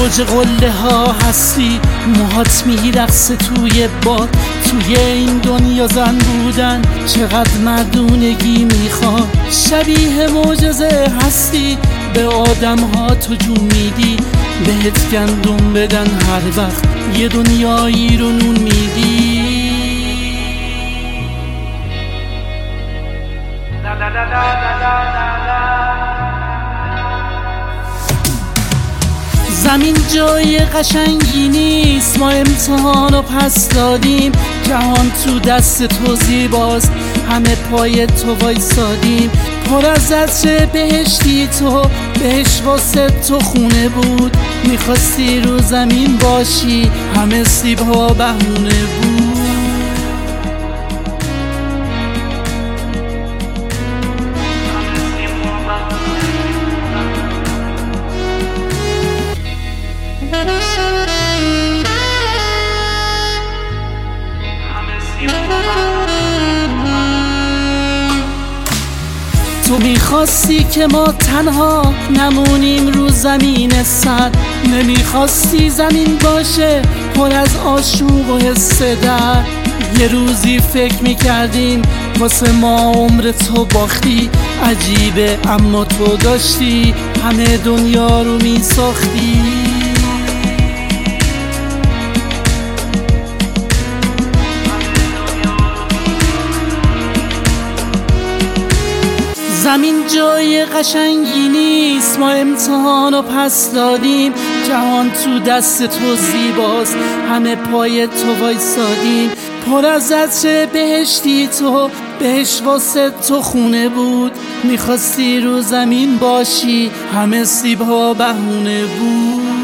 اوج قله ها هستی، موهات میرقصه توی باد. توی این دنیا زن بودن چقدر مردونگی میخواد. شبیه معجزه هستی، به آدم ها تو جون میدی. بهت گندم بدن هر وقت یه دنیایی رو نون میدی. زمین جای قشنگی نیست، ما امتحانو پس دادیم. جهان تو دست تو زیباست، همه پای تو وایسادیم. پر از عطر بهشتی تو، بهش واسه تو خونه بود. میخواستی رو زمین باشی، همه سیبها بهونه بود. تو میخواستی که ما تنها نمونیم رو زمین سر. نمیخواستی زمین باشه پر از آشوب و حس درد. یه روزی فکر میکردیم واسه ما عمر تو باختی. عجیبه اما تو داشتی همه دنیا رو میساختی. زمین جای قشنگی نیست، ما امتحانو پس دادیم. جهان تو دست تو زیباست، همه پای تو وایسادیم. پر از عطر بهشتی تو، بهش واسه تو خونه بود. میخواستی رو زمین باشی، همه سیبها بهونه بود.